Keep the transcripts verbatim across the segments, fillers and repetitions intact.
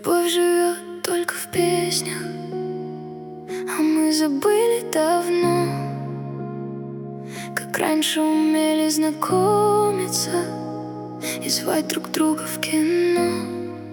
Любовь живет только в песнях, а мы забыли давно, как раньше умели знакомиться и звать друг друга в кино.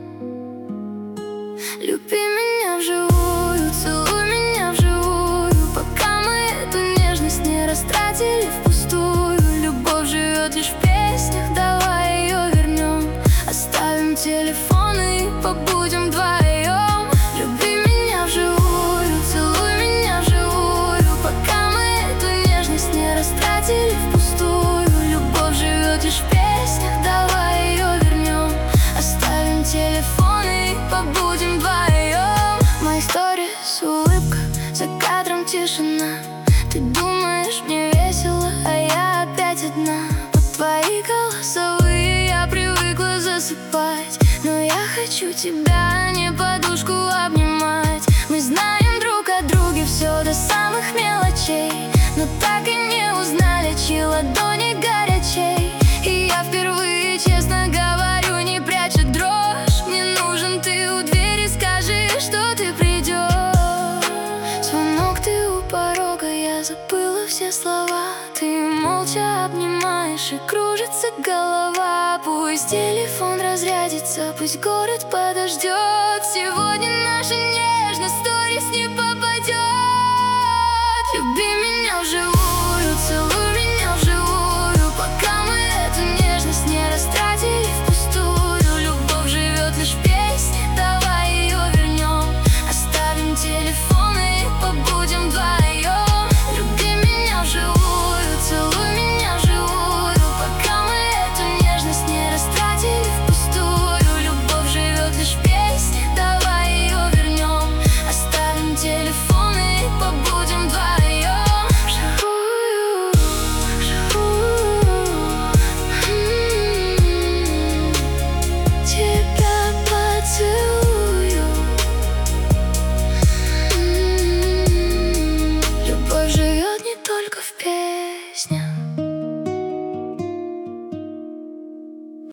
Люби меня вживую, целуй меня вживую, пока мы эту нежность не растратили впустую. Любовь живет лишь в песнях, давай ее вернем. Оставим телефоны и побудем вдвоем. Люби меня вживую, целуй меня вживую, пока мы эту нежность не растратили впустую. Любовь живет лишь в песнях, давай ее вернем. Оставим телефоны и побудем вдвоем. Мои сторис, улыбка, за кадром тишина. Ты думаешь, мне весело, а я опять одна. Под твои голосовые я привыкла засыпать, но я хочу тебя, а не подушку обнимать. Мы знаем друг о друге все до самых мелочей, но так и не узнали, чьи ладони горячей. И я впервые честно говорю, не пряча дрожь. Мне нужен ты у двери, скажи, что ты придешь. Звонок, ты у порога, я забыла все слова. Ты молча обнимаешь, и кружится голова. Пусть телефон разрядится, пусть город подождет. Сегодня наша нежность в сторис не попадет. Люби меня вживую, целуй